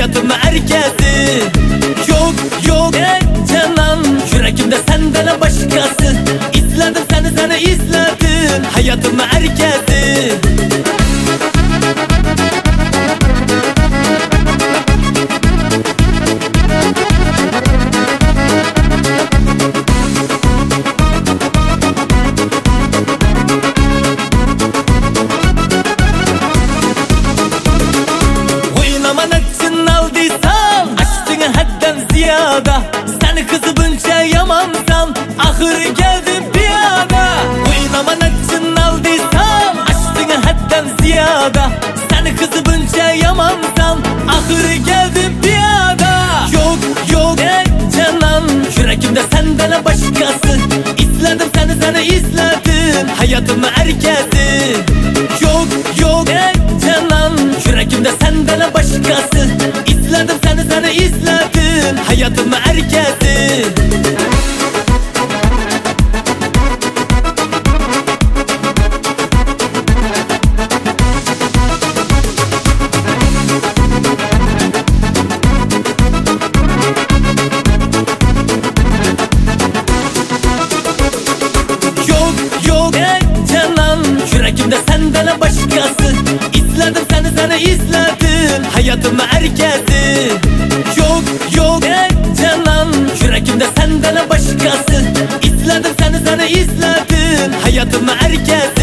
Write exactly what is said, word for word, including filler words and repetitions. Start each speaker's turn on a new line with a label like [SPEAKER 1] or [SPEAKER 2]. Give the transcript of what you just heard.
[SPEAKER 1] hayatımın erkezi. Yok yok ey canan, yüreğimde senden başkası. İzledim seni seni izledim, hayatımın erkezi. Seni kızı bunca yamansan, ahır geldim piyada. Oynaman için aldıysam, açtığın hadden ziyada. Seni kızı bunca yamansan, ahır geldim piyada. Yok yok ey canan, yüreğimde senden başkası. İzledim seni seni izledim, hayatımın erkezi. Yok yok ey canan, yüreğimde senden başkası. İzledim seni seni izledim, hayatımın erkezi. Yok yok ey canan, yüreğimde senden başkası. İzledim seni seni izledim, hayatımın erkezi. Yok yok ey canan, yüreğimde senden başkası. İzledim seni seni izledim, hayatımın erkezi.